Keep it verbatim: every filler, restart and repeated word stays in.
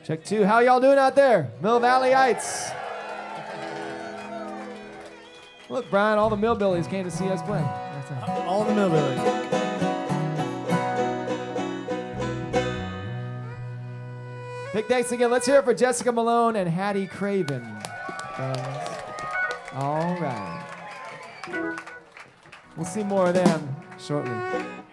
Check two. How y'all doing out there? Mill Valleyites. Look, Brian, all the Millbillies came to see us play. All the Millbillies. Big thanks again. Let's hear it for Jessica Malone and Hattie Craven. All right. We'll see more of them shortly.